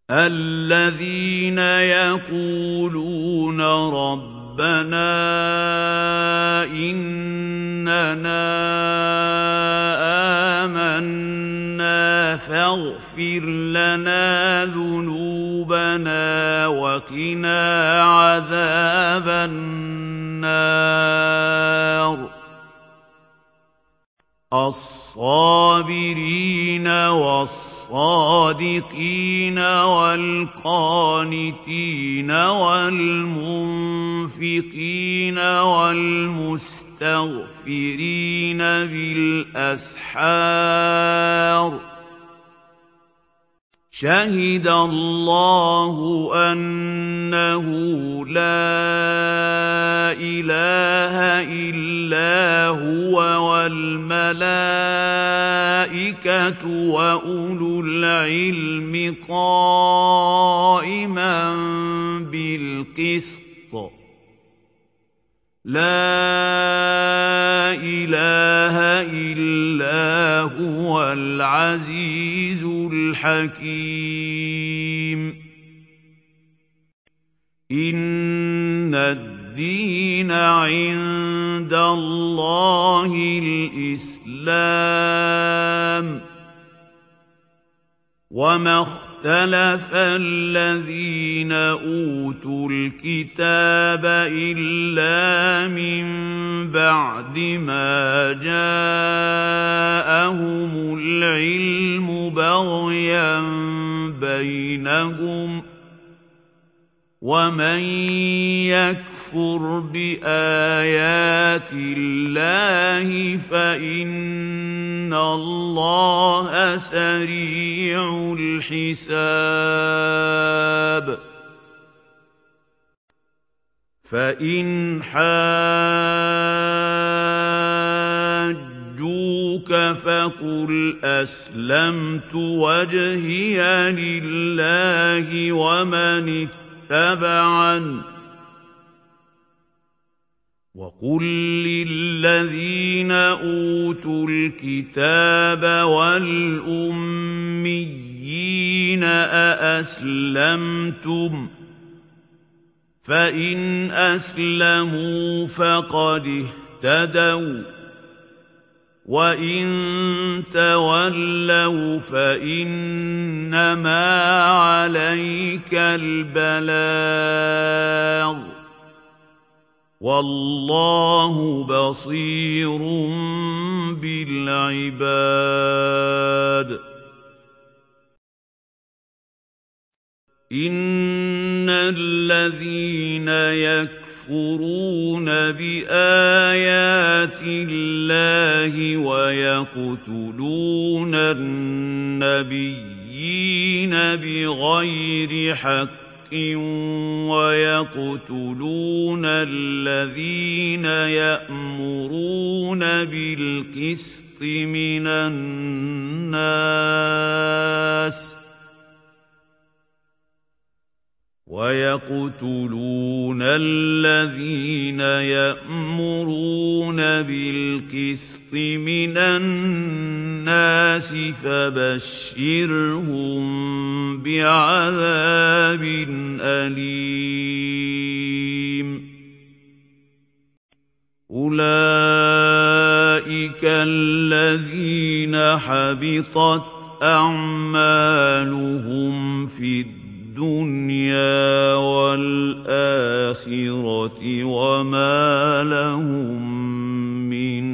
الذين يقولون ربنا إننا آمنا فاغفر لنا ذنوبنا وقنا عذاب النار الصابرين والصادقين والقانتين والمنفقين والمستغفرين بالأسحار شهد الله أنه لا إله إلا هو والملائكة وأولو العلم قائما بالقسط لا إله إلا هو العزيز الحكيم إن الدين عند الله الإسلام وما اختلف الذين أوتوا الكتاب إلا من بعد ما جاءهم العلم بغيا بينهم ومن يكفر بآيات الله فإن الله سريع الحساب فإن حاجوك فقل أسلمت وجهي لله ومن اتبعن وقل للذين أوتوا الكتاب والأميين أأسلمتم فإن أسلموا فقد اهتدوا وإن تولوا فإنما عليك البلاغ والله بصير بالعباد إن الذين يكفرون بآيات الله ويقتلون النبيين بغير حق ويقتلون الذين يأمرون بالقسط من الناس ويقتلون الذين يأمرون بالقسط من الناس فبشرهم بعذاب أليم أولئك الذين حبطت أعمالهم في الدنيا والآخرة وما لهم من